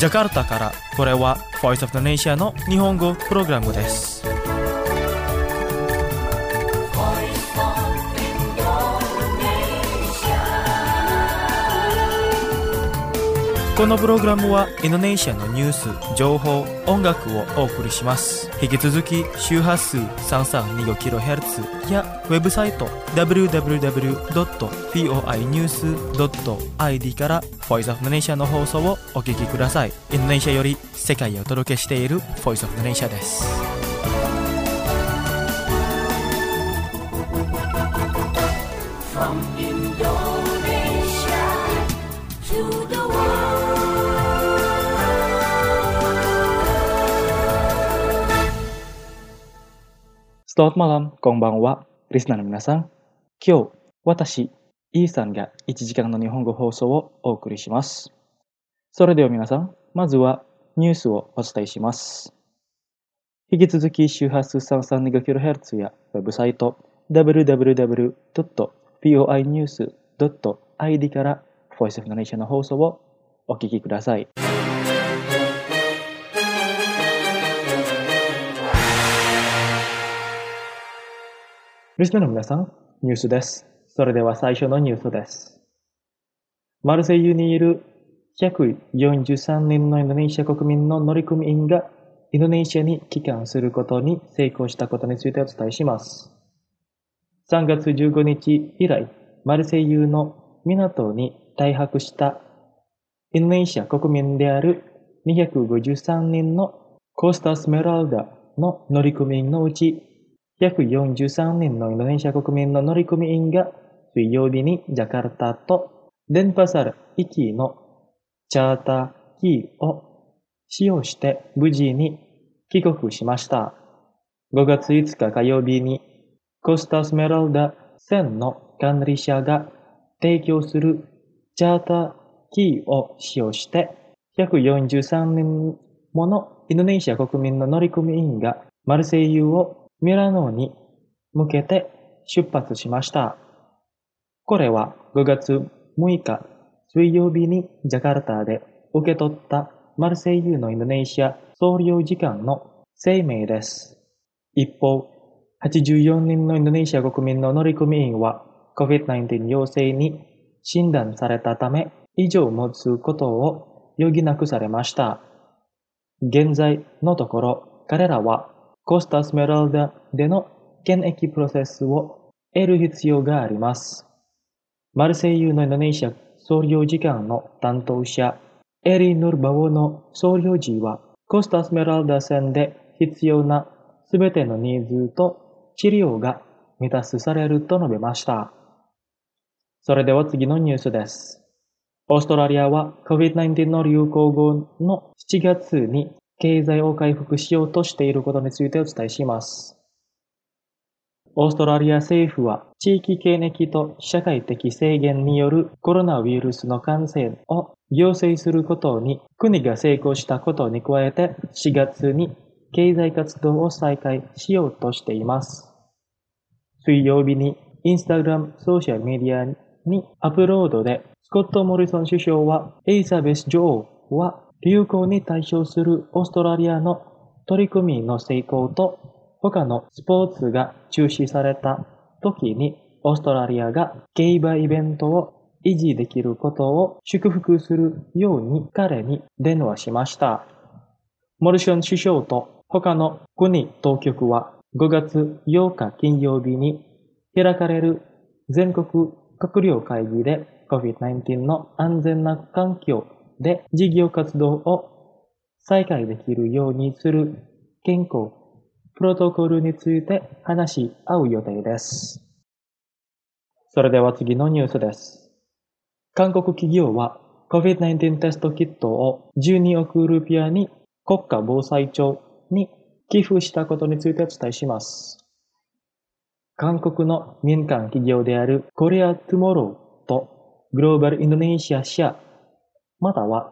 ジャカルタからこれは Voice of the Nation の日本語プログラムです。このプログラムはインドネシアのニュース、情報、音楽をお送りします。引き続き周波数 332kHz やウェブサイト www.voinews.id から Voice of the Nation の放送をお聞きください。インドネシアより世界へお届けしている Voice of the Nation です。From Indonesia to the Selamat malam, こんばんは。リスナーの皆さん。今日、私、イーさんが1時間の日本語放送をお送りします。それでは皆さん、まずはニュースをお伝えします。引き続き周波数 332kHz やウェブサイト www.voinews.id から Voice of the Nation の放送をお聞きください。リスナーの皆さん、ニュースです。それでは最初のニュースです。マルセイユにいる143人のインドネシア国民の乗組員がインドネシアに帰還することに成功したことについてお伝えします。3月15日以来、マルセイユの港に停泊したインドネシア国民である253人のコスタスメラルダの乗組員のうち143人のインドネシア国民の乗組員が水曜日にジャカルタとデンパサル行きのチャーター機を使用して無事に帰国しました。5月5日火曜日にコスタスメラルダ船の管理者が提供するチャーター機を使用して143人ものインドネシア国民の乗組員がマルセイユをミラノに向けて出発しました。これは5月6日水曜日にジャカルタで受け取ったマルセイユのインドネシア総領事館の声明です。一方、84人のインドネシア国民の乗組員は COVID-19 陽性に診断されたため以上持つことを余儀なくされました。現在のところ彼らはコスタスメラルダでの検疫プロセスを得る必要があります。マルセイユのインドネシア総領事館の担当者、エリ・ヌルバオの総領事は、コスタスメラルダ船で必要なすべてのニーズと治療が満たされると述べました。それでは次のニュースです。オーストラリアは COVID-19 の流行後の7月に経済を回復しようとしていることについてお伝えします。オーストラリア政府は地域検疫と社会的制限によるコロナウイルスの感染を行政することに国が成功したことに加えて4月に経済活動を再開しようとしています。水曜日にインスタグラムソーシャルメディアにアップロードでスコット・モリソン首相はエリザベス女王は流行に対処するオーストラリアの取り組みの成功と他のスポーツが中止された時にオーストラリアが競馬イベントを維持できることを祝福するように彼に電話しました。モリソン首相と他の国当局は5月8日金曜日に開かれる全国閣僚会議で COVID-19 の安全な環境で事業活動を再開できるようにする健康プロトコルについて話し合う予定です。それでは次のニュースです。韓国企業は COVID-19 テストキットを12億ルピアに国家防災庁に寄付したことについてお伝えします。韓国の民間企業であるコリア・トゥモローとグローバル・インドネシア社または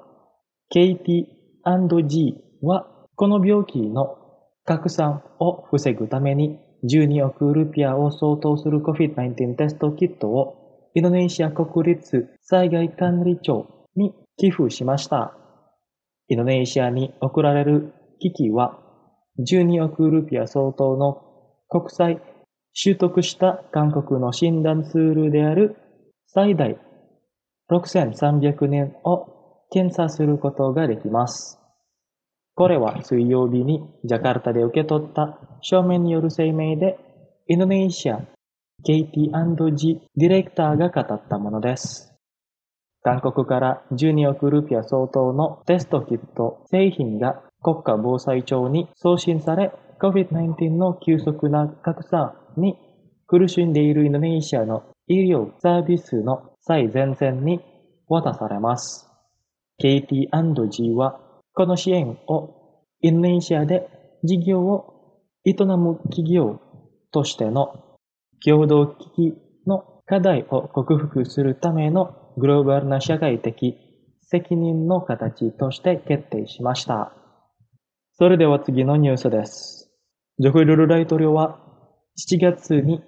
KT&G はこの病気の拡散を防ぐために12億ルピアを相当する COVID-19 テストキットをインドネシア国立災害管理庁に寄付しました。 インドネシアに送られる機器は12億ルピア相当の国際取得した韓国の診断ツールである最大6300人を検査することができます。これは水曜日にジャカルタで受け取った書面による声明で、インドネシア KT&G ディレクターが語ったものです。韓国から12億ルピア相当のテストキット製品が国家防災庁に送信され、COVID-19 の急速な拡散に苦しんでいるインドネシアの医療サービスの最前線に渡されます。KT&G はこの支援をインドネシアで事業を営む企業としての共同危機の課題を克服するためのグローバルな社会的責任の形として決定しました。それでは次のニュースです。ジョコ・ウィドド大統領は7月に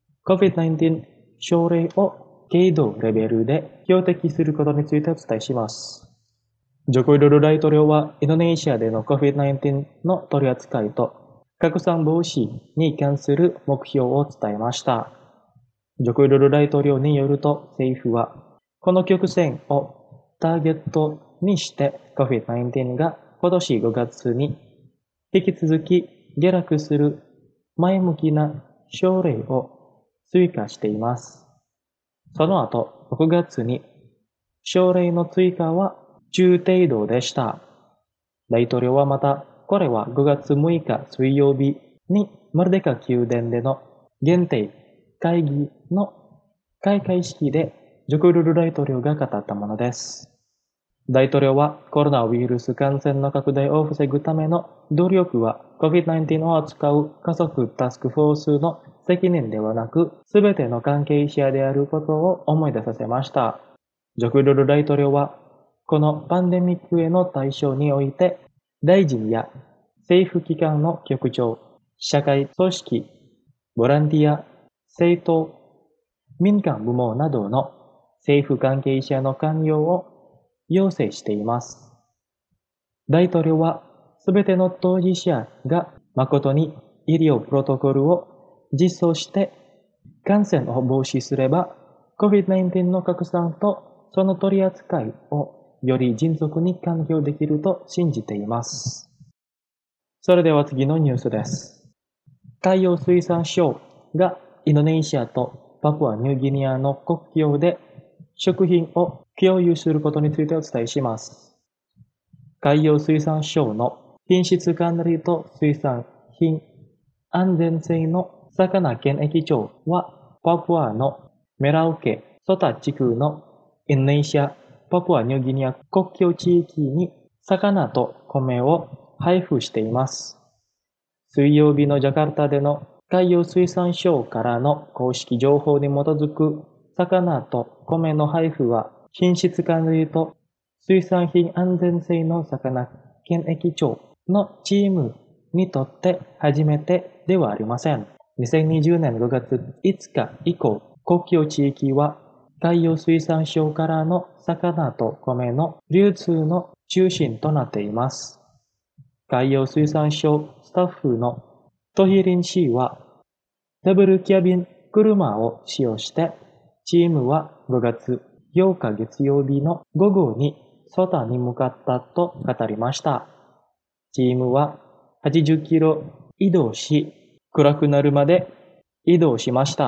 COVID-19 症例を軽度レベルで標的することについてお伝えします。ジョコ・ウィドド大統領はインドネシアでの COVID-19 の取り扱いと拡散防止に関する目標を伝えました。ジョコ・ウィドド大統領によると政府はこの曲線をターゲットにして COVID-19 が今年5月に引き続き下落する前向きな症例を追加しています。その後、6月に症例の追加は中程度でした。大統領はまた、これは5月6日水曜日にマルデカ宮殿での限定会議の開会式でジョコ・ウィドド大統領が語ったものです。大統領はコロナウイルス感染の拡大を防ぐための努力は COVID-19 を扱う家族タスクフォースの責任ではなく、すべての関係者であることを思い出させました。ジョコ・ウィドド大統領は、このパンデミックへの対処において、大臣や政府機関の局長、社会組織、ボランティア、政党、民間部門などの政府関係者の関与を要請しています。大統領は、すべての当事者が誠に医療プロトコルを実装して感染を防止すれば、COVID-19 の拡散とその取り扱いをより迅速に完了できると信じています。それでは次のニュースです。海洋水産省がインドネシアとパプアニューギニアの国境で食品を共有することについてお伝えします。海洋水産省の品質管理と水産品安全性の魚検疫庁はパプアのメラウケ・ソタ地区のインドネシア・パプアニューギニア国境地域に魚と米を配布しています。水曜日のジャカルタでの海洋水産省からの公式情報に基づく魚と米の配布は品質管理と水産品安全性の魚検疫庁のチームにとって初めてではありません。2020年5月5日以降、国境地域は海洋水産省からの魚と米の流通の中心となっています。海洋水産省スタッフのトヒリン氏は、ダブルキャビン車を使用して、チームは5月8日月曜日の午後にソタに向かったと語りました。チームは80キロ移動し、暗くなるまで移動しました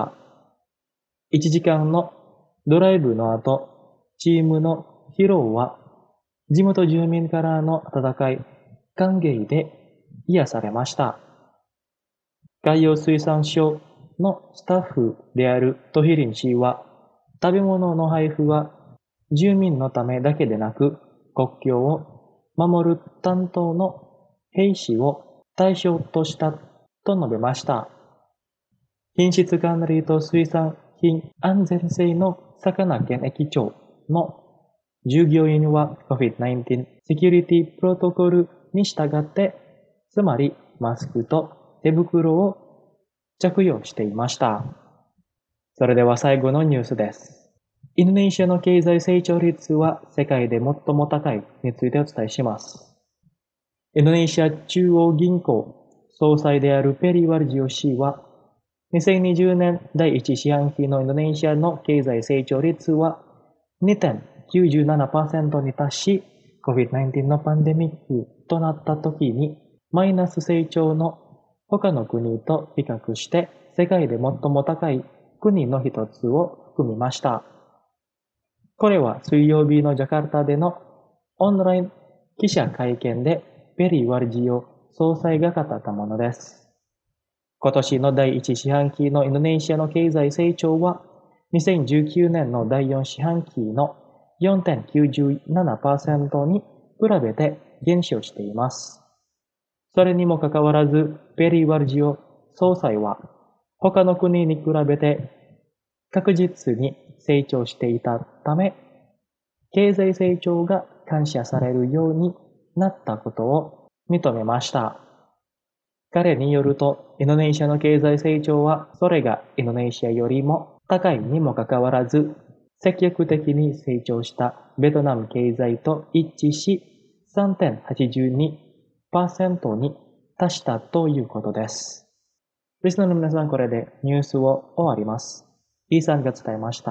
。1時間のドライブの後、チームの疲労は地元住民からの温かい歓迎で癒されました。海洋水産省のスタッフであるトヒリン氏は、食べ物の配布は住民のためだけでなく、国境を守る担当の兵士を対象としたと述べました。品質管理と水産品安全性の魚検疫庁の従業員は COVID-19 セキュリティプロトコルに従って、つまりマスクと手袋を着用していました。それでは最後のニュースです。 インドネシアの経済成長率は世界で最も高いについてお伝えします。インドネシア中央銀行総裁であるペリワルジオ氏は、2020年第1四半期のインドネシアの経済成長率は 2.97% に達し、COVID-19 のパンデミックとなった時にマイナス成長の他の国と比較して世界で最も高い国の一つを含みました。これは水曜日のジャカルタでのオンライン記者会見でペリワルジオ総裁が語ったものです。今年の第1四半期のインドネシアの経済成長は2019年の第4四半期の 4.97% に比べて減少しています。それにもかかわらず、ペリワルジオ総裁は他の国に比べて確実に成長していたため、経済成長が感謝されるようになったことを認めました。彼によると、インドネシアの経済成長はそれがインドネシアよりも高いにもかかわらず、積極的に成長したベトナム経済と一致し、3.82% に達したということです。リスナーの皆さん、これでニュースを終わります。イさんが伝えました。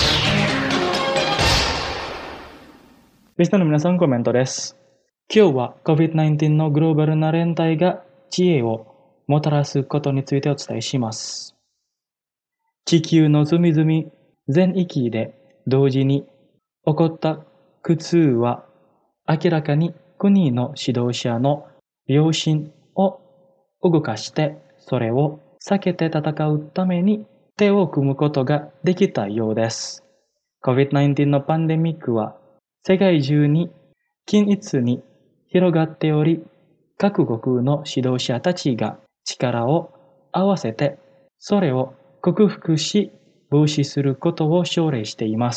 リスナーの皆さん、コメントです。今日は COVID-19 のグローバルな連帯が知恵をもたらすことについてお伝えします。地球の隅々全域で同時に起こった苦痛は明らかに国の指導者の良心を動かしてそれを避けて戦うために手を組むことができたようです。COVID-19 のパンデミックは世界中に均一に広がっており、各国の指導者たちが力を合わせてそれを克服し防止することを奨励しています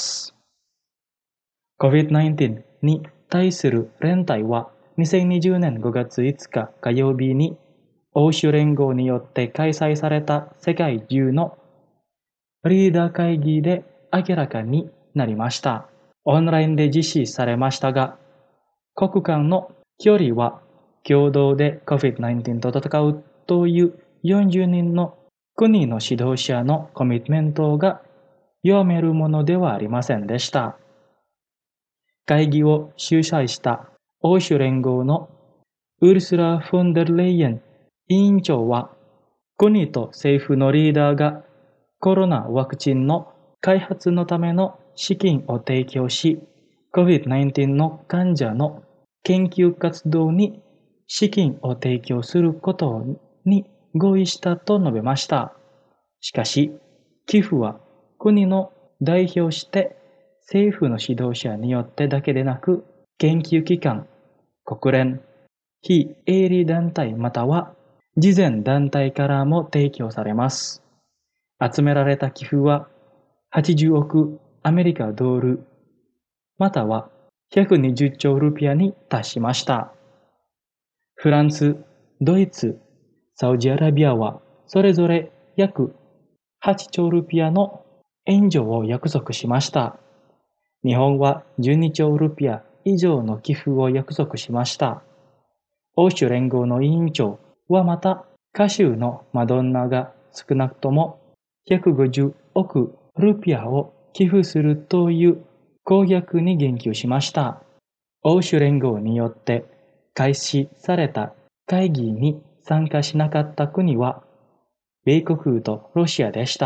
。COVID-19 に対する連帯は2020年5月5日火曜日に欧州連合によって開催された世界中のリーダー会議で明らかになりました。オンラインで実施されましたが、国間の距離は共同で COVID-19 と戦うという40人の国の指導者のコミットメントが読めるものではありませんでした。会議を主催した欧州連合のウルスラ・フォンデルレイエン委員長は、国と政府のリーダーがコロナワクチンの開発のための資金を提供し、COVID-19 の患者の研究活動に資金を提供することに合意したと述べました。しかし、寄付は国の代表して政府の指導者によってだけでなく、研究機関、国連、非営利団体または慈善団体からも提供されます。集められた寄付は80億アメリカドル、または120兆ルピアに達しました。フランス、ドイツ、サウジアラビアはそれぞれ約8兆ルピアの援助を約束しました。日本は12兆ルピア以上の寄付を約束しました。欧州連合の委員長はまた歌手のマドンナが少なくとも150億ルピアを寄付するという公約に言及しました。欧州連合によって開始された会議に参加しなかった国は米国とロシアでした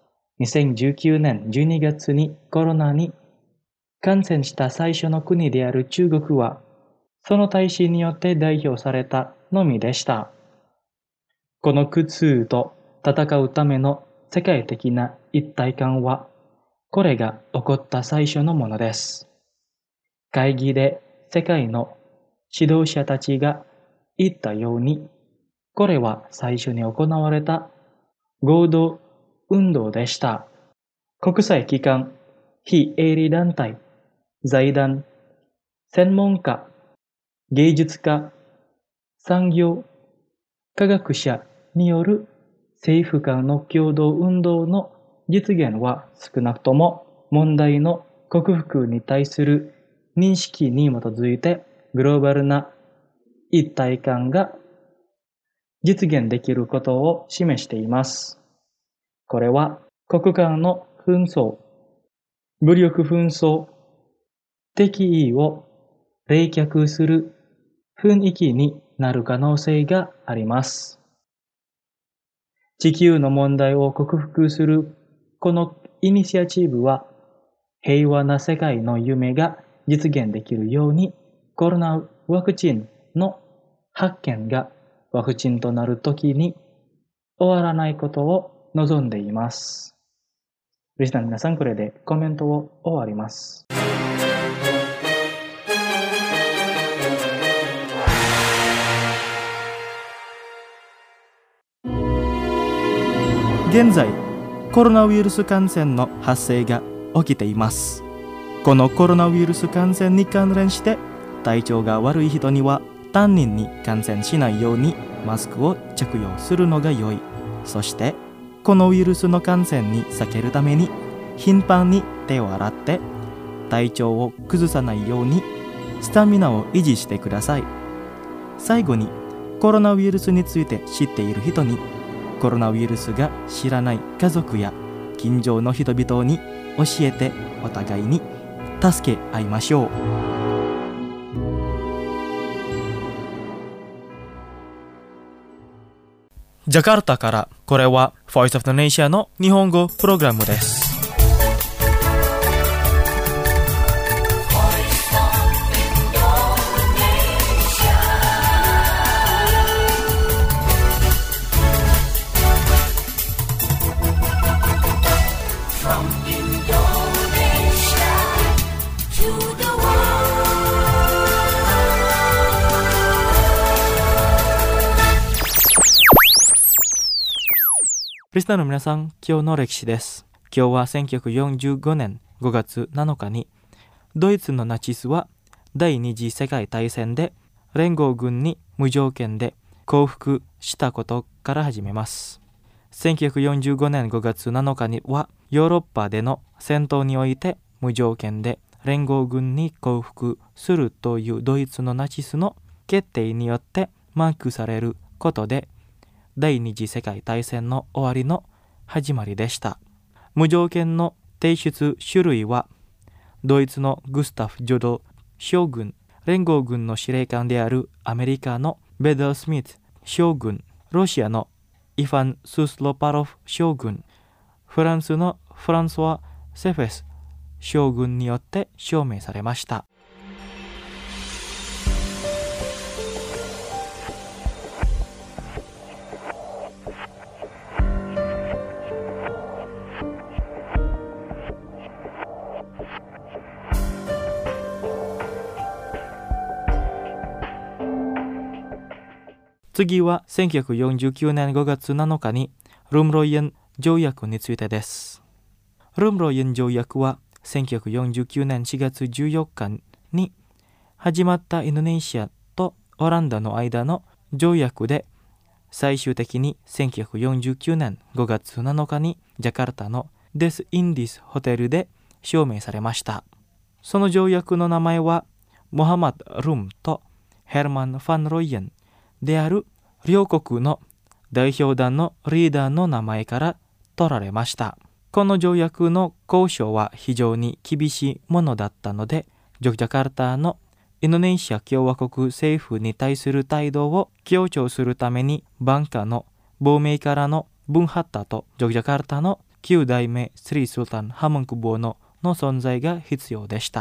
。2019年12月にコロナに感染した最初の国である中国は、その大使によって代表されたのみでした。この苦痛と戦うための世界的な一体感は、これが起こった最初のものです。会議で世界の指導者たちが言ったように、これは最初に行われた合同運動でした。国際機関、非営利団体、財団、専門家、芸術家、産業、科学者による政府間の共同運動の実現は少なくとも問題の克服に対する認識に基づいてグローバルな一体感が実現できることを示しています。これは国間の紛争、武力紛争、敵意を冷却する雰囲気になる可能性があります。地球の問題を克服するこのイニシアチブは平和な世界の夢が実現できるようにコロナワクチンの発見がワクチンとなるときに終わらないことを望んでいます。リスナーの皆さん、これでコメントを終わります。 現在コロナウイルス感染の発生が起きています。このコロナウイルス感染に関連して体調が悪い人には他人に感染しないようにマスクを着用するのが良い。そしてこのウイルスの感染に避けるために頻繁に手を洗って体調を崩さないようにスタミナを維持してください。最後にコロナウイルスについて知っている人にコロナウイルスが知らない家族や近所の人々に教えてお互いに助け合いましょう。ジャカルタからこれは Voice of the Nation の日本語プログラムです。リスナーの皆さん、今日の歴史です。今日は1945年5月7日にドイツのナチスは第二次世界大戦で連合軍に無条件で降伏したことから始めます。1945年5月7日にはヨーロッパでの戦闘において無条件で連合軍に降伏するというドイツのナチスの決定によってマークされることで第二次世界大戦の終わりの始まりでした。無条件の提出種類はドイツのグスタフ・ジョド将軍、連合軍の司令官であるアメリカのベデルスミス将軍、ロシアのイファン・ススロパロフ将軍、フランスのフランソワ・セフェス将軍によって証明されました。次は1949年5月7日にルムロイエン条約についてです。ルムロイエン条約は1949年4月14日に始まったインドネシアとオランダの間の条約で、最終的に1949年5月7日にジャカルタのデス・インディスホテルで証明されました。その条約の名前はモハマド・ルムとヘルマン・ファン・ロイエンである両国の代表団のリーダーの名前から取られました。この条約の交渉は非常に厳しいものだったので、ジャカルタのインドネシア共和国政府に対する態度を強調するために、バンカの亡命からのブンハッタとジャカルタの9代目スリースルタン・ハムンクボーノの存在が必要でした。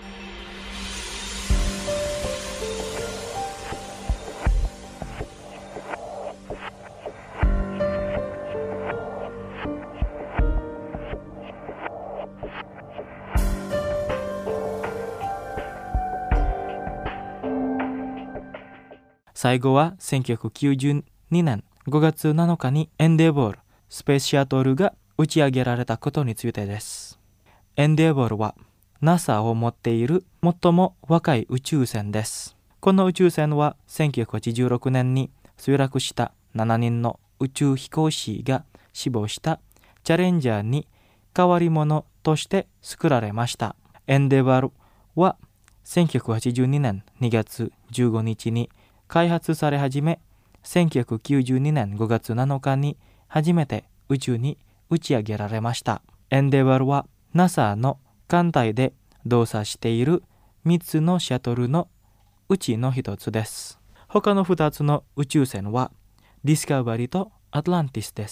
最後は1992年5月7日にエンデーボールスペースシャトルが打ち上げられたことについてです。エンデーボールは NASA を持っている最も若い宇宙船です。この宇宙船は1986年に墜落した7人の宇宙飛行士が死亡したチャレンジャーに変わり者として作られました。エンデバルは1982年2月15日に開発され始め、1992年5月7日に初めて宇宙に打ち上げられました。エンデバルは NASA の艦隊で動作している3つのシャトルのうちの1つです。他の2つの宇宙船はディスカバリーとアトランティスです。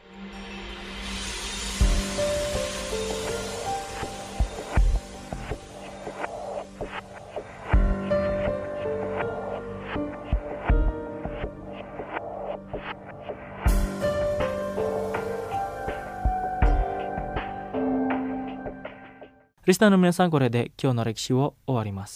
リスナーの皆さん、これで今日の歴史を終わります。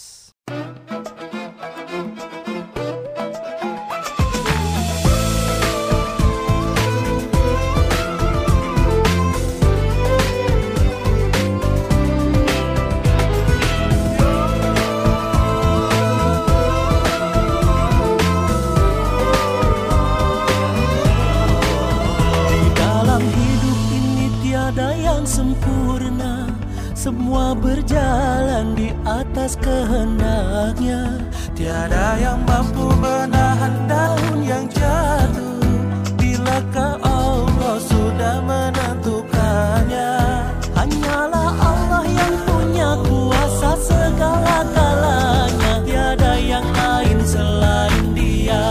Semua berjalan di atas kehendaknya. Tiada yang mampu menahan daun yang jatuh bilakah Allah sudah menentukannya. Hanyalah Allah yang punya kuasa segala-galanya. Tiada yang lain selain Dia.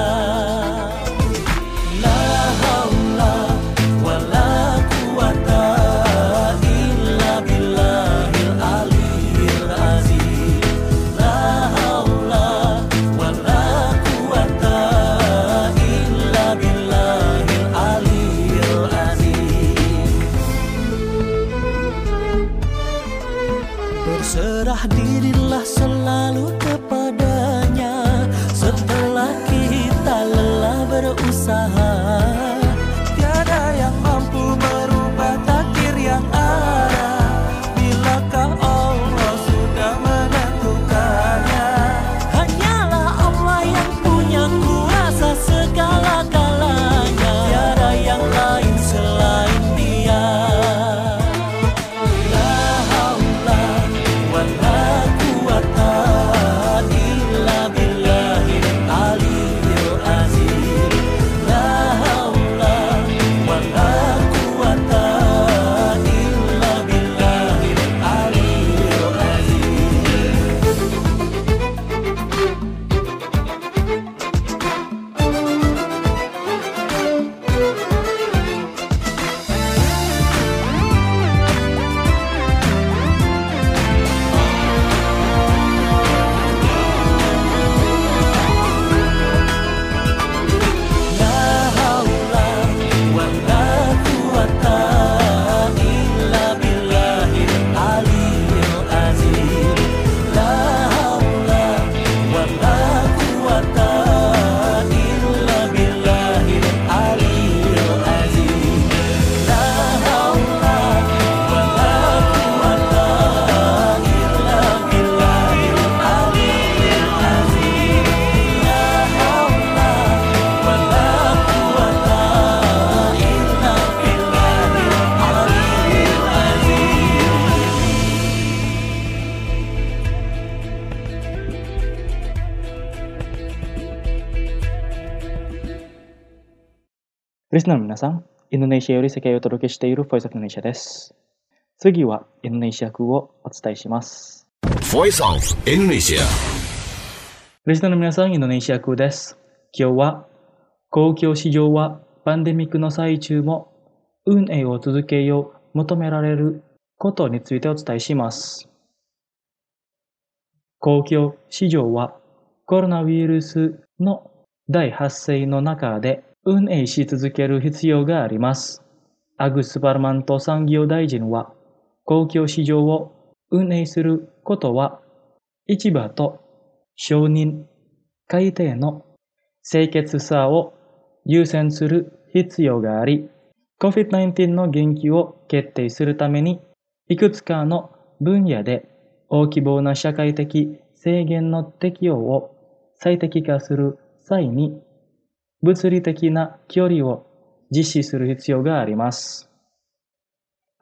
La haula wa la quwata illa billah. Berserah dirilah selalu kepadanya setelah kita lelah berusaha. Tiada yang mampu merubah takdir yang ada bilakah Allah sudah menentukannya. Hanyalah Allah yang punya kuasa segala-galanya. Tiada yang lain selain Dia. リスナーの皆さん、インドネシアより世界をお届けしている Voice of Indonesia です。次はインドネシア風をお伝えします。 Voice of Indonesia。 リスナーの皆さん、インドネシア風です。今日は公共市場はパンデミックの最中も運営を続けよう求められることについてお伝えします。公共市場はコロナウイルスの大発生の中で運営し続ける必要があります。アグス・パルマント産業大臣は、公共市場を運営することは、市場と承認、改定の清潔さを優先する必要があり、COVID-19 の元気を決定するために、いくつかの分野で大規模な社会的制限の適用を最適化する際に、物理的な距離を実施する必要があります。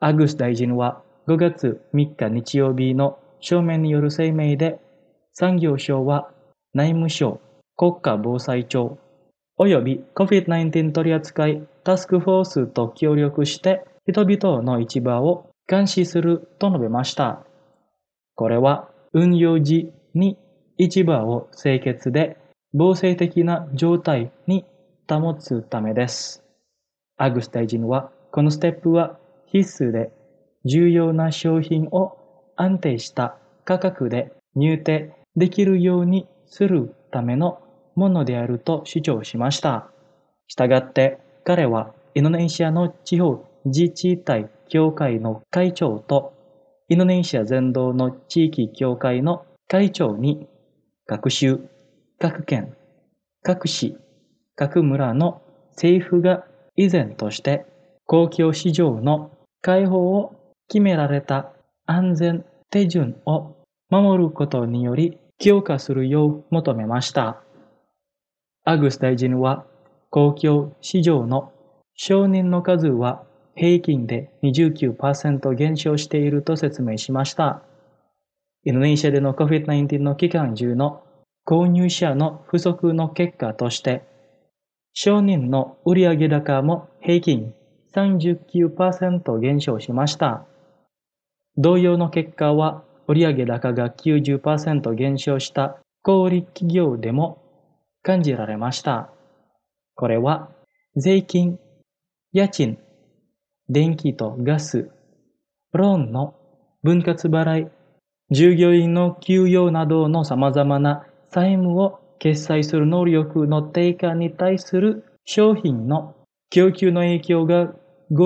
アグス大臣は5月3日日曜日の書面による声明で、産業省は内務省、国家防災庁、および COVID-19 取扱タスクフォースと協力して人々の市場を監視すると述べました。これは運用時に市場を清潔で防災的な状態に保つためです。アグス大臣はこのステップは必須で重要な商品を安定した価格で入手できるようにするためのものであると主張しました。したがって彼はインドネシアの地方自治体協会の会長とインドネシア全土の地域協会の会長に各州、各県、各市、各村の政府が依然として公共市場の開放を決められた安全手順を守ることにより強化するよう求めました。アグス大臣は公共市場の承認の数は平均で 29% 減少していると説明しました。インドネシアでの COVID-19 の期間中の購入者の不足の結果として、承認の売上高も平均 39% 減少しました。同様の結果は売上高が 90% 減少した小売企業でも感じられました。これは税金、家賃、電気とガス、ローンの分割払い、従業員の給与などの様々な債務を決済する能力の低下に対する商品の供給の影響が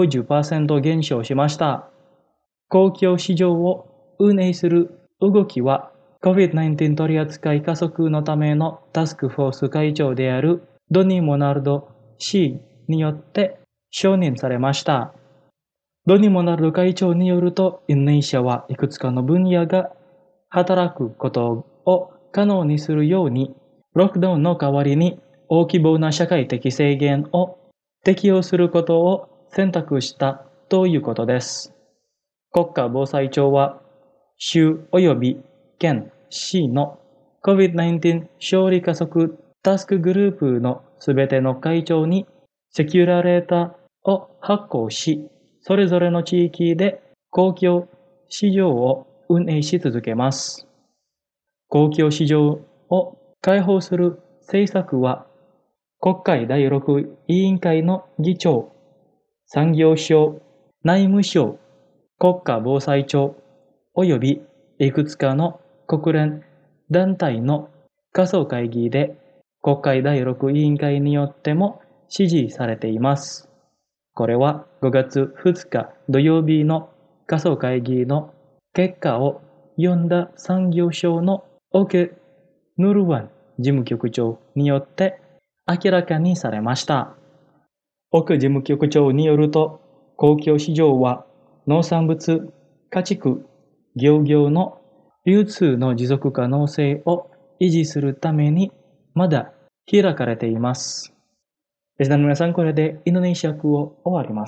50% 減少しました。公共市場を運営する動きは COVID-19 取扱加速のためのタスクフォース会長であるドニー・モナルド氏によって承認されました。ドニー・モナルド会長によると、インドネシアはいくつかの分野が働くことを可能にするように、ロックダウンの代わりに大規模な社会的制限を適用することを選択したということです。国家防災庁は、州及び県、市の COVID-19 勝利加速タスクグループのすべての会長にセキュラレーターを発行し、それぞれの地域で公共市場を運営し続けます。公共市場を開放する政策は、国会第6委員会の議長、産業省、内務省、国家防災庁、およびいくつかの国連団体の仮想会議で、国会第6委員会によっても支持されています。これは5月2日土曜日の仮想会議の結果を読んだ産業省のオケ・ヌルワン事務局長によって明らかにされました。オケ事務局長によると、公共市場は農産物、家畜、漁業の流通の持続可能性を維持するためにまだ開かれています。リスナーの皆さん、これでインドネシア語を終わります。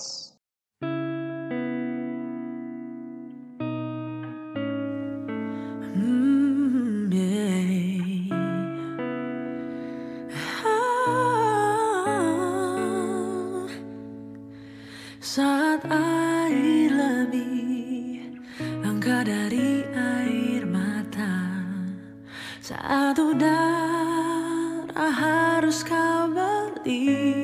Saat air lebih langka dari air mata, saat udara harus kau beli,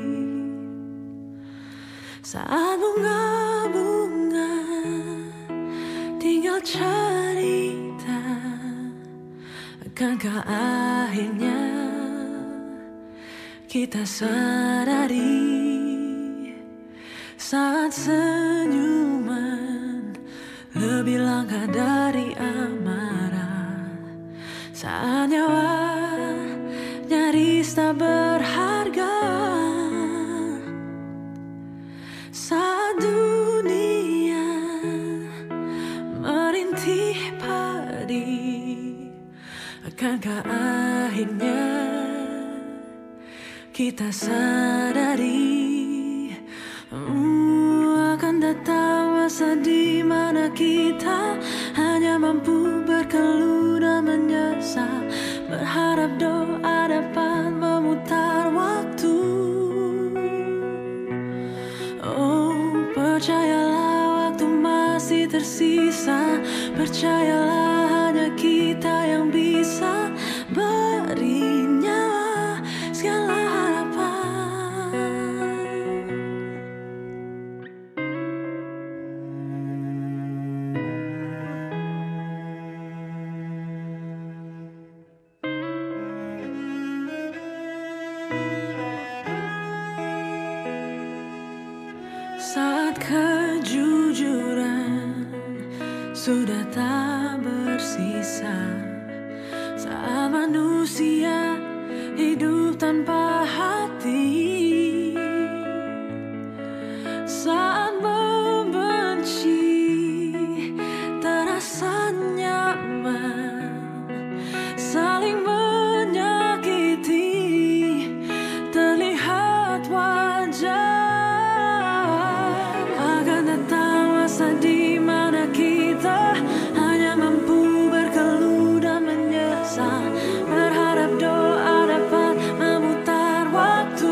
saat bunga-bunga tinggal cerita, akankah akhirnya kita sadari saat senyuman lebih langka dari amarah, saat nyawa nyaris tak berharga, saat dunia merintih padi, akankah akhirnya kita sadari akan datang masa di mana kita hanya mampu berkeluh dan menyesal, berharap doa dapat memutar waktu. Oh, percayalah waktu masih tersisa, percayalah hanya kita yang bisa beri nyawa segala harapan. Saat kejujuran sudah tak bersisa, saat manusia hidup tanpa hati, saat membenci terasa nyaman, saling menyakiti terlihat wajar. Di mana kita hanya mampu berkeluh dan menyesal, berharap doa dapat memutar waktu.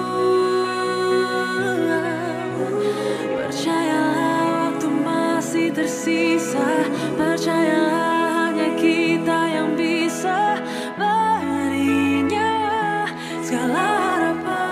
Percayalah waktu masih tersisa, percayalah hanya kita yang bisa beri nyawa segala harapan.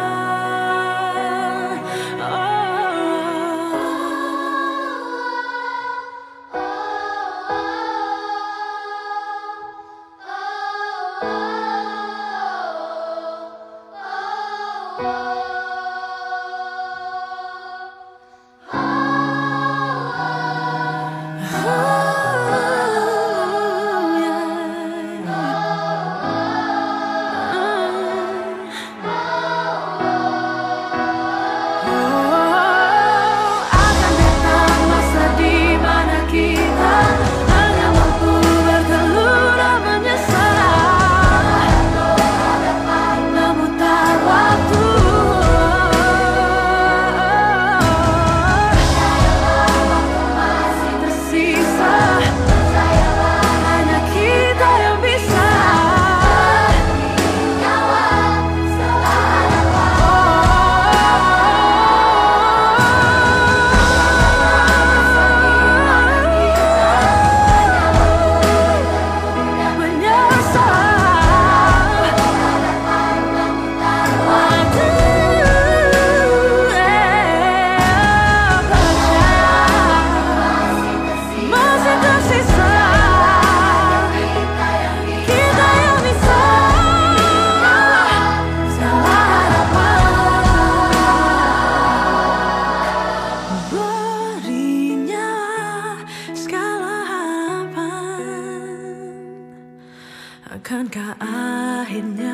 Akankah akhirnya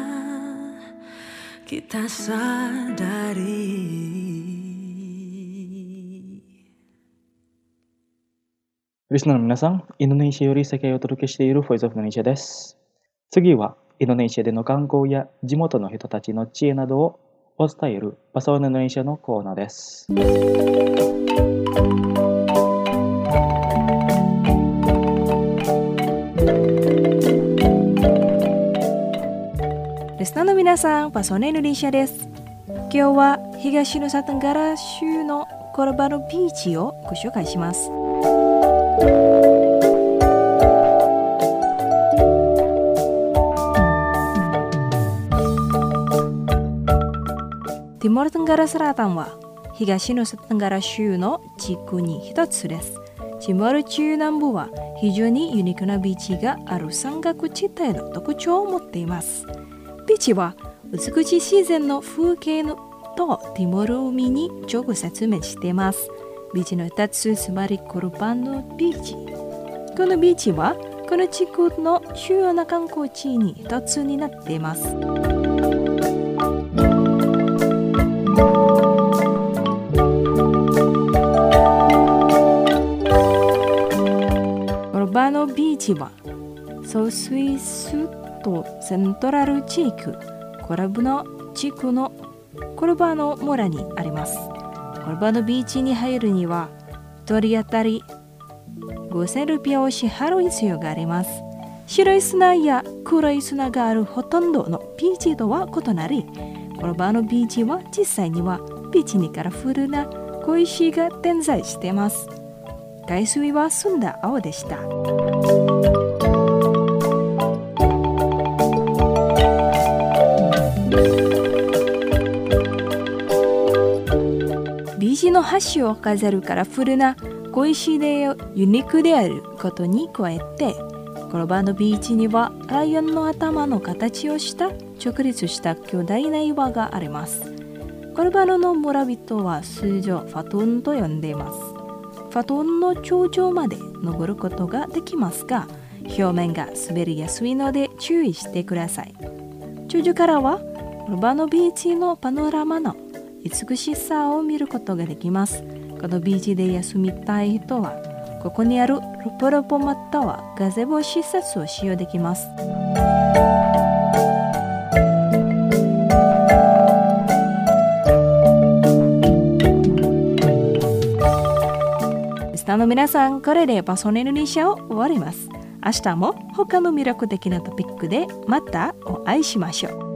kita sadari? Listenerの皆さん、インドネシアより世界をお届けしている Voice of Indonesia です。次は、インドネシアでの観光や地元の人たちの知恵などをお伝えるパサオインドネシアのコーナーです。 リスナーの皆さん、パソネインドネシアです。今日は東ヌサテンガラ州のコルバのビーチをご紹介します。ティモールテンガラSelatanは東ヌサテンガラ州の地区に一つです。ティモール中南部は非常にユニークなビーチがある山岳地帯の特徴を持っています。ビーチは美しい自然の風景とティモール海に直接面しています。ビーチの2つ、つまりコルバのビーチ。このビーチはこの地区の主要な観光地に一つになっています。コルバのビーチはソウスイスとセントラル地区コラブの地区のコルバの村にあります。コルバのビーチに入るには一人当たり5000ルピアを支払う必要があります。白い砂や黒い砂があるほとんどのビーチとは異なり、コロバのビーチは実際にはビーチにカラフルな小石が点在しています。海水は澄んだ青でした。ビーチの橋を飾るカラフルな小石でユニークであることに加えて、コロバのビーチにはライオンの頭の形をした直立した巨大な岩があります。コロバノの村人は通常ファトゥンと呼んでいます。ファトゥンの頂上まで登ることができますが、表面が滑りやすいので注意してください。頂上からはコロバノビーチのパノラマの美しさを見ることができます。このビーチで休みたい人はここにあるロポロポまたはガゼボ施設を使用できます。リスナーの皆さん、これでパソネルニシャを終わります。明日も他の魅力的なトピックでまたお会いしましょう。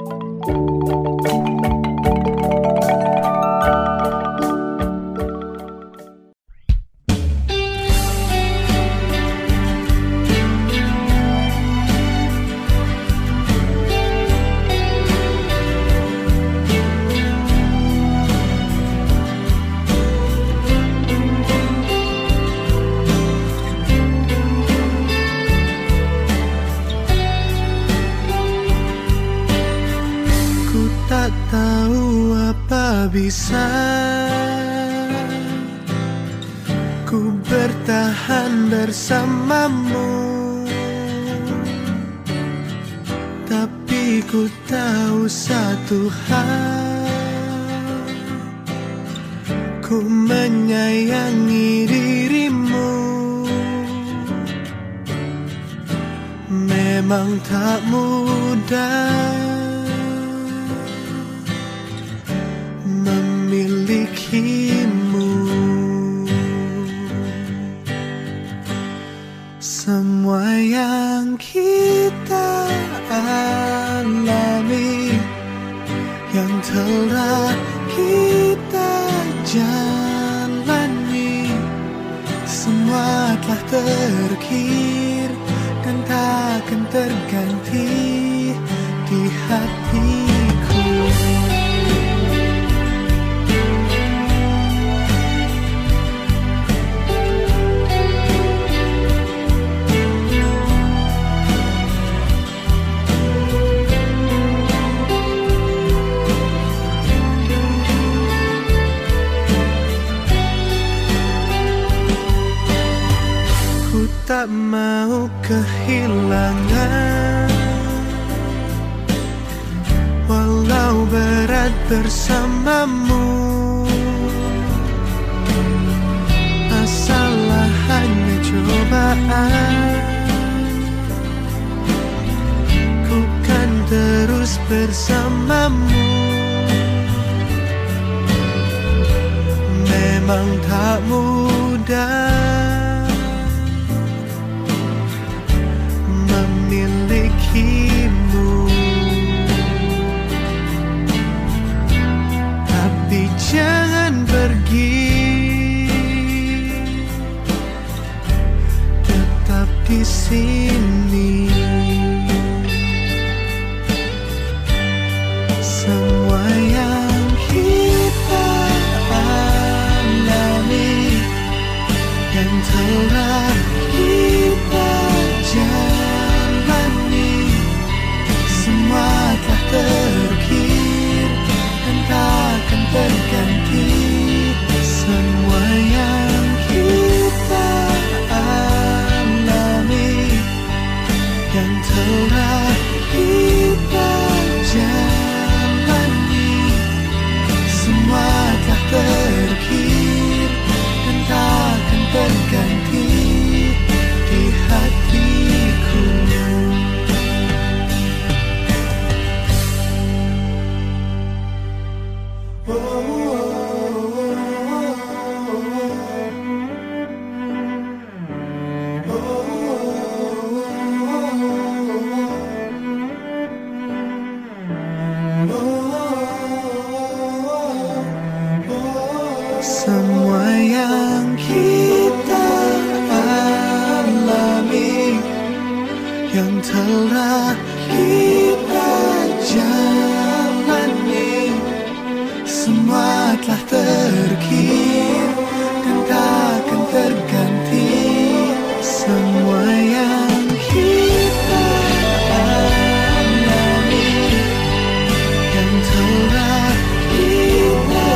Bisa ku bertahan bersamamu, tapi ku tahu satu hal, ku menyayangi dirimu. Memang tak mudah memilikimu. Semua yang kita alami, yang telah kita jalani, semua telah terukir dan takkan terganti di hatiku. Tak mau kehilangan, walau berat bersamamu. Asallah hanya cobaan, ku kan terus bersamamu. Memang tak mudah memilikimu, tapi jangan pergi, tetap di sini. semua yang kita alami, yang telah kita jalani, semua telah terkini dan takkan terganti. Semua yang kita alami, yang telah kita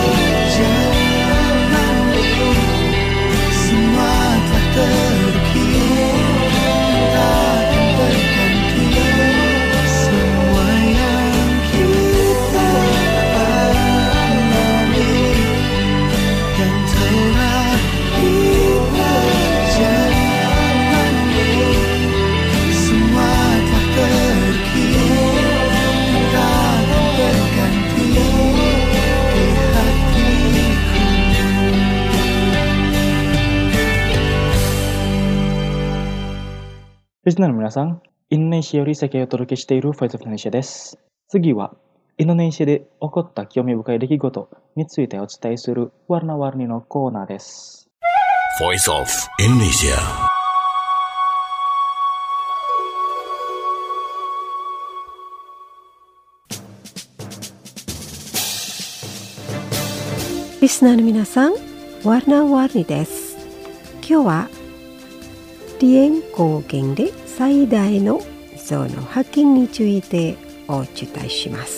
jalani, semua telah terkini dan takkan terganti. Semua yang kita alami, yang telah kita jalani, semua telah terkini dan takkan terganti di hatiku. リスナーの皆さん、インドネシアより世界をお届けしているフォイスオブインドネシアです。次は、インドネシアで起こった興味深い出来事についてお伝えするワルナワルニのコーナーです。 Voice of Indonesia. Listenerの皆さん、ワルナワルニです。今日はディエン高原で最大の象の発見についてお伝えします。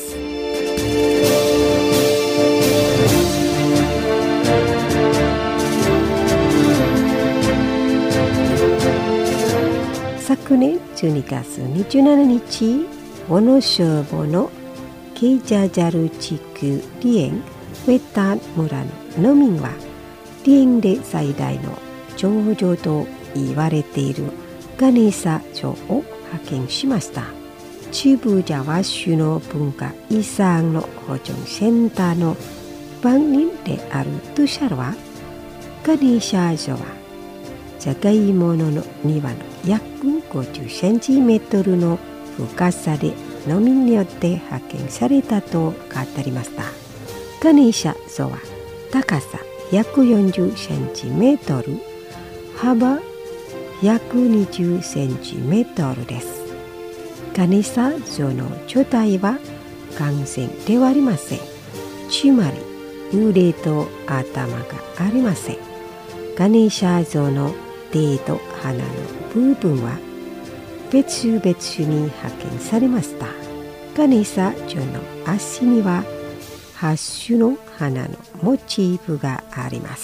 昨年12月27日、オノ消防のケイジャジャル地区ディエンウェッタン村の農民はディエンで最大の頂上と言われているガネーサ城を発見しました。中部ジャワ州の文化遺産の保存センターの番人であるトゥシャルは、ガネーサ城はジャガイモの庭の約50センチメートルの深さで農民によって発見されたと語りました。ガネーサ像は高さ約40センチメートル、幅約20センチメートルです。ガネーサ像の状態は完全ではありません。つまり腕と頭がありません。ガネーサ像の手と鼻の部分は別々に発見されました。ガネーサ像の足には8種の花のモチーフがあります。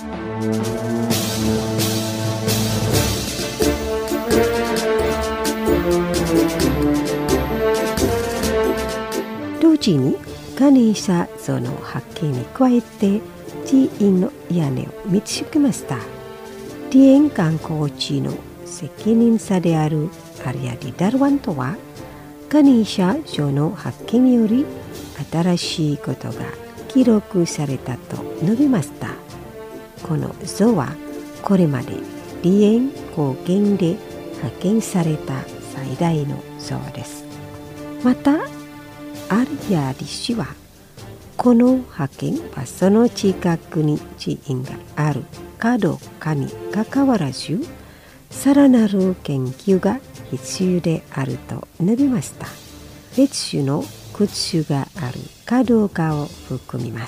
同時にガネーサ像の発見に加えて寺院の屋根を見つけました。ディエン観光地の責任者であるアリアディ・ダルワントは、ガネーサ像の発見により新しいことが記録されたと述べました。この像はこれまでディエン高原で発見された最大の像です。またアリアディ氏は、この発見場所の近くに寺院があるかどうかにかかわらず、さらなる研究が必要であると述べました。別種の靴があるかどうかを含みます。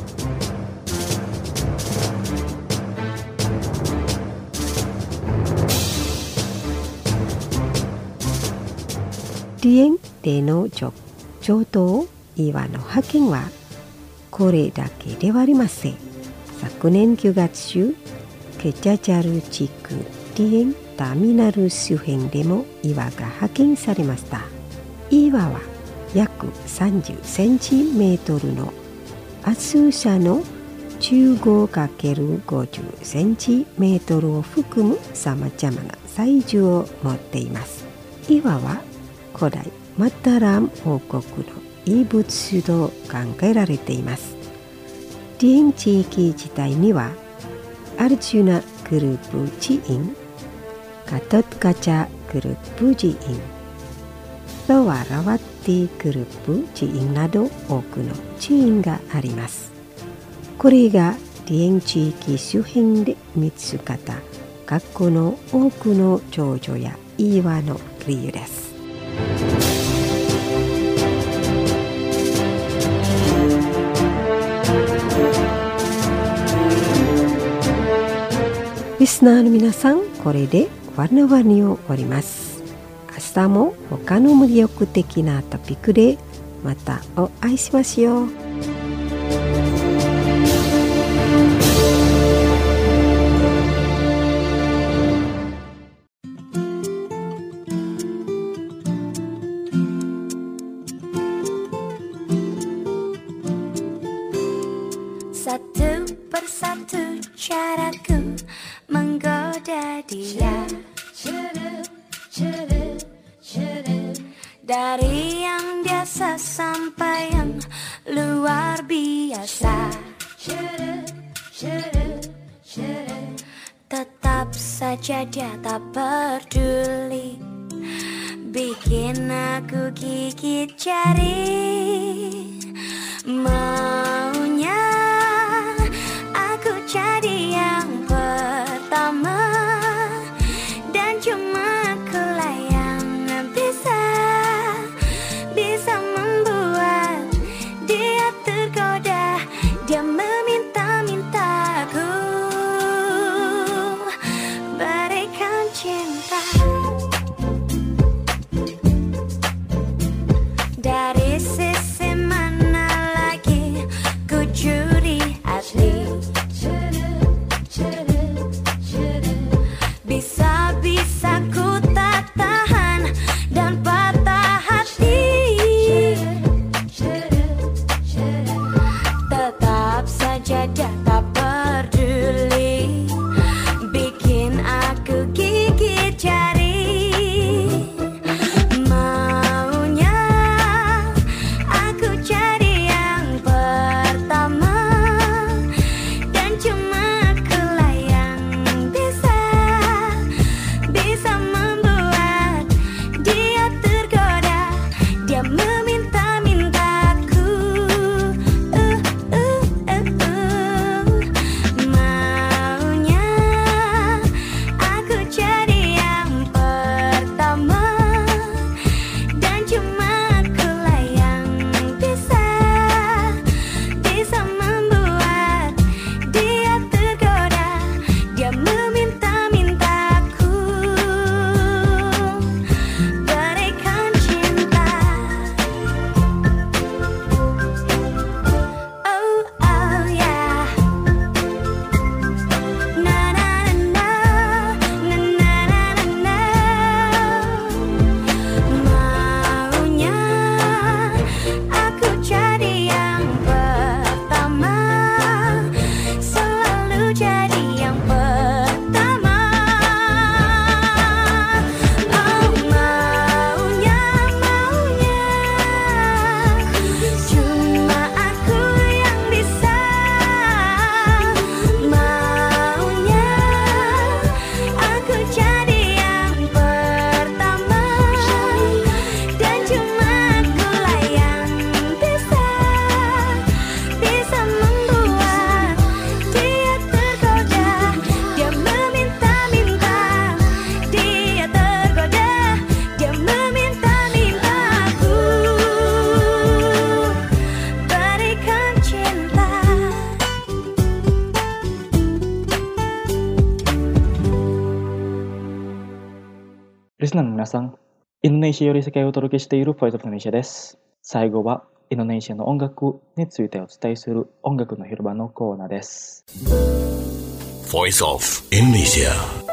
ディエンでの上等岩の発見はこれだけではありません。昨年9月中、ケチャチャル地区ディエンターミナル周辺でも岩が発見されました。岩は約30センチメートルの厚さの 15×50 センチメートルを含むさまざまなサイズを持っています。岩は古代マタラン王国の遺物と考えられています。ディエン地域自体にはアルジュナグループ寺院、ガトッカチャグループ寺院、ロワラワッティグループ寺院など多くの寺院があります。ここれが離縁地域周辺で見つかった学校の多くの長女や岩の理由です。リスナーの皆さん、これでワニワニを終わります。明日も他の魅力的なトピックでまたお会いしましょう。 Satu persatu caraku menggoda dia, dari yang biasa sampai yang luar biasa. Tetap saja dia tak peduli, bikin aku gigit jari. Maunya aku jadi yang pertama, dan cuma akulah yang bisa membuat dia tergoda. Dia meminta-mintaku berikan cinta. Dari sisi mana lagi ku curi hati, bisa-bisa ku tak tahan dan patah hati. Tetap saja dia tak peduli, bikin aku gigit jari. Maunya aku jadi yang pertama, dan cuma akulah yang bisa membuat dia tergoda. Dia meminta-mintaku, maunya aku jadi yang pertama, dan cuma akulah yang bisa membuat dia tergoda. Dia meminta-mintaku berikan cinta. Oh oh yeah, na na na na na na na. Maunya aku jadi yang pertama, selalu jadi yang pertama. Oh maunya cuma aku yang bisa. Maunya aku jadi yang pertama, dan cuma akulah yang bisa membuat dia tergoda. Dia meminta-minta, dia tergoda. Dia meminta-mintaku berikan cinta. Listenerの皆さん、インドネシアより世界をお届けしているボイスオブインドネシアです。最後はインドネシアの音楽についてお伝えする音楽の広場のコーナーです。 Voice of Indonesia.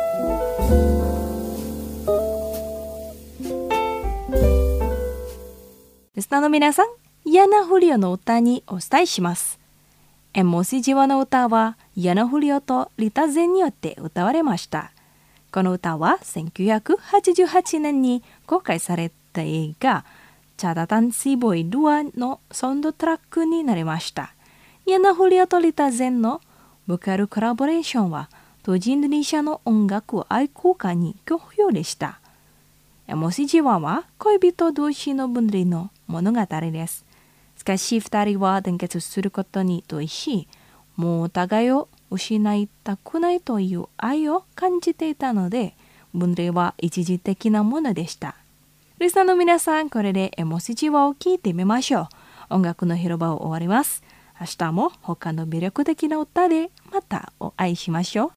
リスナーの皆さん、ヤナフリオの歌にお伝えします。エモシジワの歌はヤナフリオとリタゼンによって歌われました。この歌は1988年に公開された映画Catatan Si Boy 2のサウンドトラックになりました。ヤナフリオとリタゼンのボーカルコラボレーションは当時インドネシアの音楽愛好家に好評でした。エモシジワは恋人同士の分離の物語です。しかし2人は団結することに同意し、 もうお互いを失いたくないという愛を感じていたので、分類は一時的なものでした。リスナーの皆さん、これでエモスジを聞いてみましょう。音楽の広場を終わります。明日も他の魅力的な歌でまたお会いしましょう。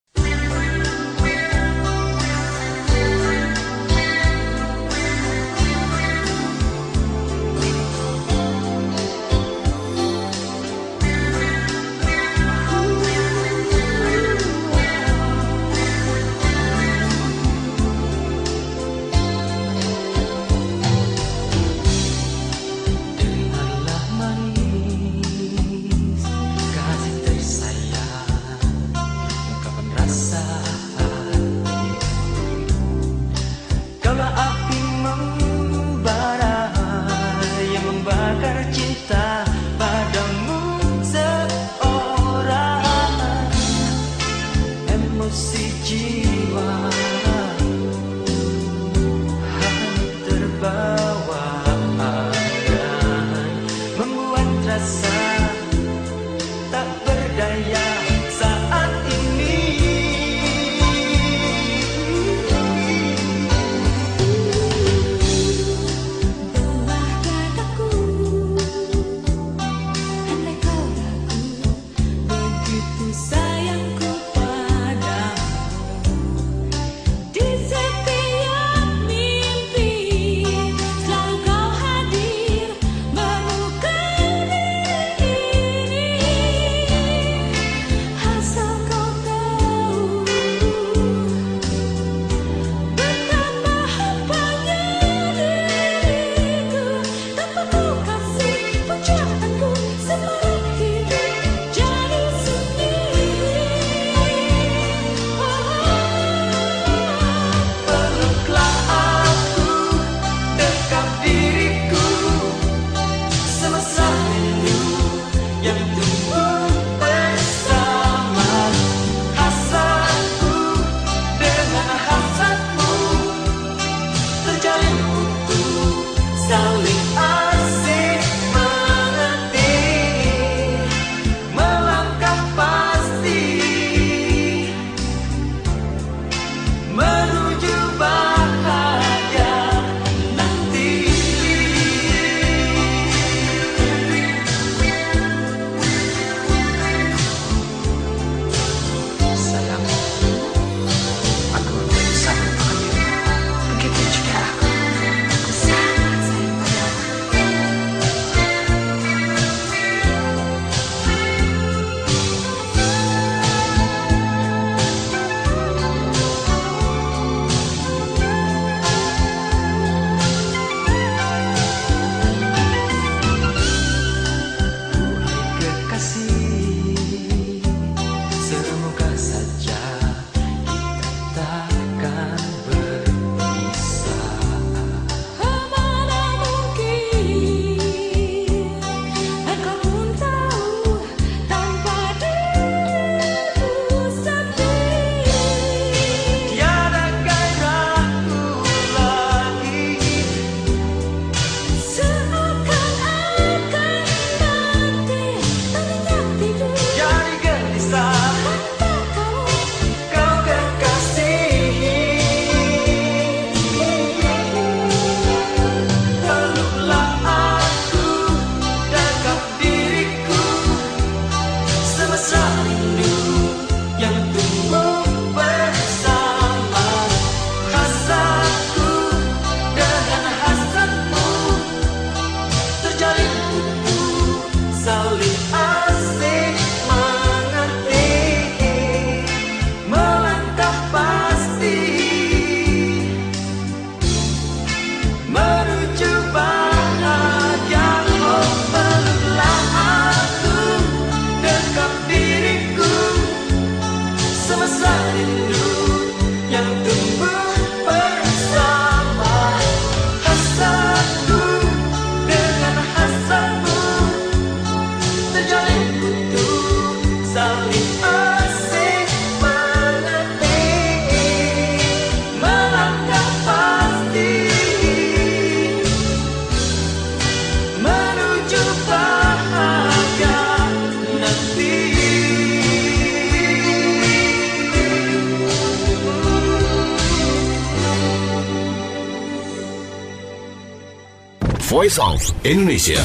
Voice of Indonesia.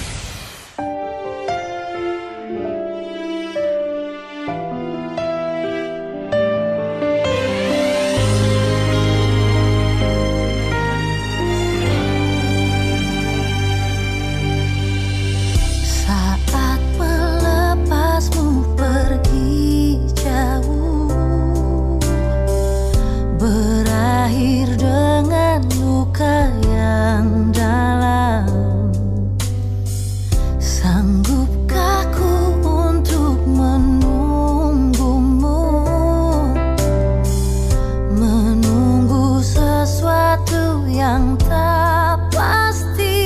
Saat melepasmu pergi jauh, berakhir dengan luka yang dalam. Sanggupkah ku untuk menunggumu, menunggu sesuatu yang tak pasti?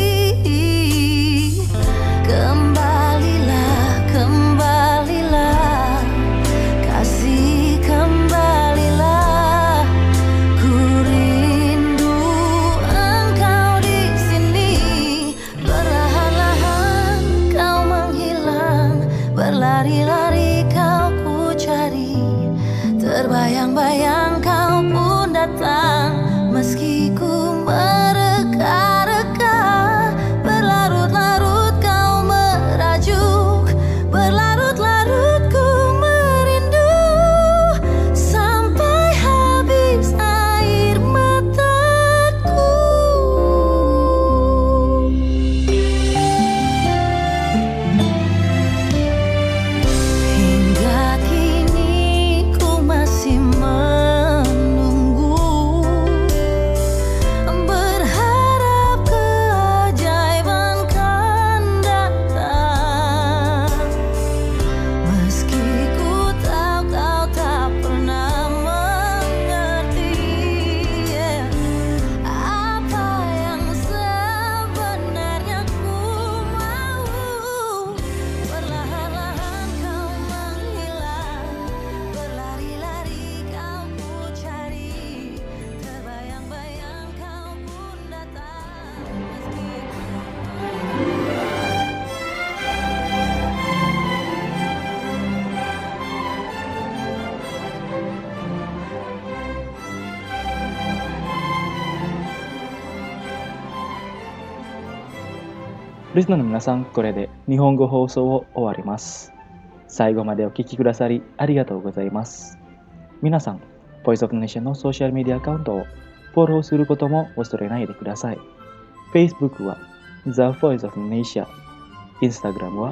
Kembalilah, kembalilah, kasih kembalilah. Ku rindu engkau di sini. Perlahan-lahan kau menghilang, berlari-lari kau ku cari. Terbayang-bayang kau pun datang, meski ku mereka-reka. Berlarut-larut kau merajuk, berlarut-larut ku merindu, sampai habis air mataku. Hingga kini ku masih menunggu, berharap keajaiban kan datang. Meski ku tahu kau tak pernah mengerti apa yang sebenarnya ku mau. Perlahan-lahan kau menghilang, berlari-lari kau ku cari. Terbayang-bayang kau pun datang, meski リスナーの皆さん、これで日本語放送を終わります。最後までお聞きくださりありがとうございます。皆さん、Voice of Indonesia のソーシャルメディアアカウントをフォローすることも忘れないでください。Facebook は The Voice of Indonesia、Instagram は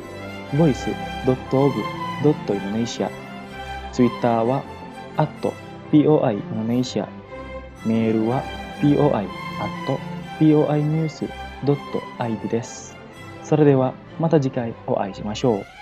voice.of.indonesia、Twitter は @POI-Indonesia、メールは POI@POInews.id です。それではまた次回お会いしましょう。